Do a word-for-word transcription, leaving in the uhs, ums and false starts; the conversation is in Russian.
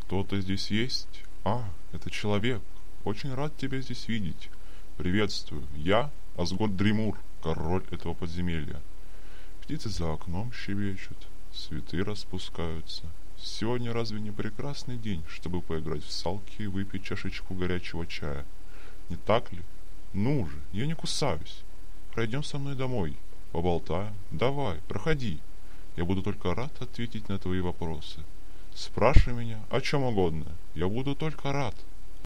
Кто-то здесь есть? А, это человек. Очень рад тебя здесь видеть. Приветствую. Я Азгот Дримур, король этого подземелья. Птицы за окном щебечут, цветы распускаются. Сегодня разве не прекрасный день, чтобы поиграть в салки и выпить чашечку горячего чая? Не так ли? Ну же, я не кусаюсь. Пройдем со мной домой, поболтаем. Давай, проходи. Я буду только рад ответить на твои вопросы. Спрашивай меня о чем угодно. Я буду только рад.